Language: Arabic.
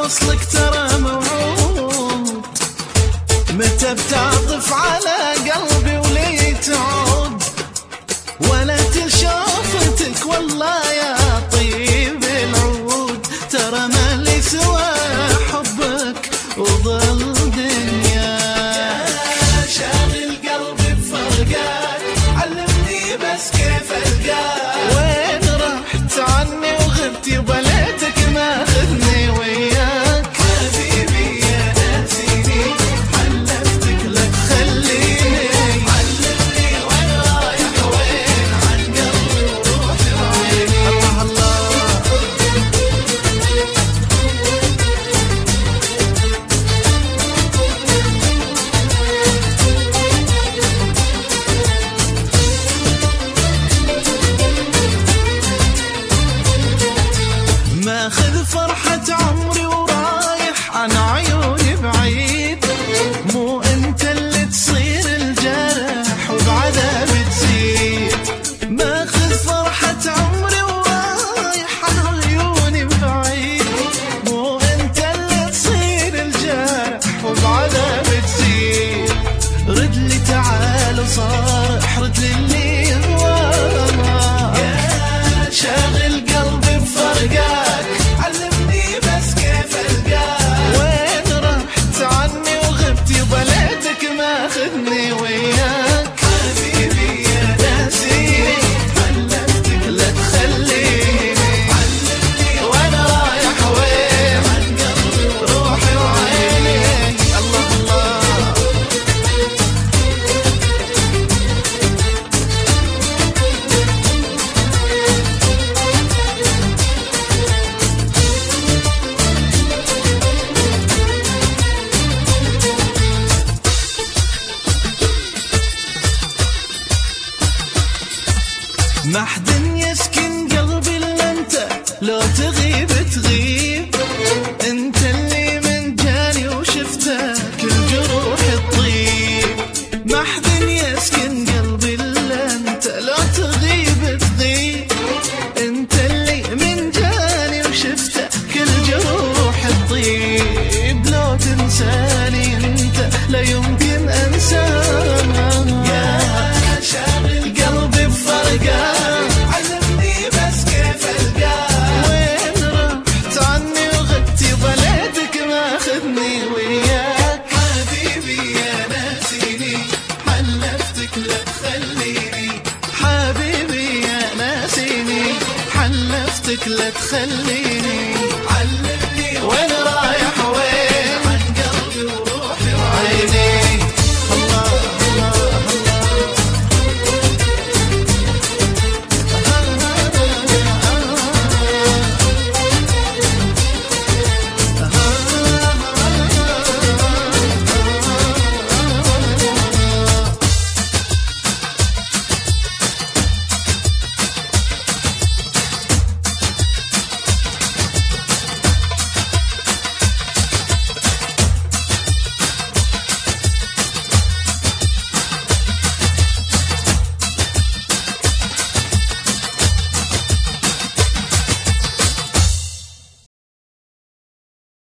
وصلك ترى موعود، متى بتعطف على قلبي ولي تعود، ولا تشوفتك والله يا طيب العود، ترى ما لي سوى حبك وظل دنياك. يا شاغل قلبي بفرقاك، علمني بس كيف القاك. وين رحت عني وغبت يبا ليتك ماخذني وياك. حبيبي يا ناسيني، حلفتك لا تخليني. علمني وين رايح وين، عن قلبي وروحي وعيني. الله الله ماخذ فرحة عمري ورايح عن عيوني بعيد، مو انت اللي تصير الجرح وبعذاب تزيد. ماخذ فرحة عمري ورايح عن عيوني بعيد، مو انت اللي تصير الجرح وبعذاب تزيد. ردلي تعال وصارح، ردلي اللي هواك. يا شاغل قلبي بفرقاك، علمني بس كيف القاك. وين رحت عني وغبت يبا ليتك ماخذني وياك. حبيبي يا ناسيني، حلفتك لا تخليني. علمني وين رايح وين، عن قلبي روحي وعيني. الله الله ما حد يسكن قلبي الا انت، لو تغيب تغيب. انت اللي من جاني وشفتك الجروح تطيب. ما حد يسكن قلبي الا انت، لو تغيب تغيب. انت اللي من جاني وشفتك الجروح تطيب. لو تنساني انت لا يمكن انساك. يا شاغل قلبي بفرقاك، علمني بس كيف القاك. وين رحت عني وغبت يبا ليتك ماخذني وياك. حبيبي يا ناسيني، حلفتك لا تخليني. حبيبي يا ناسيني، حلفتك لا تخليني.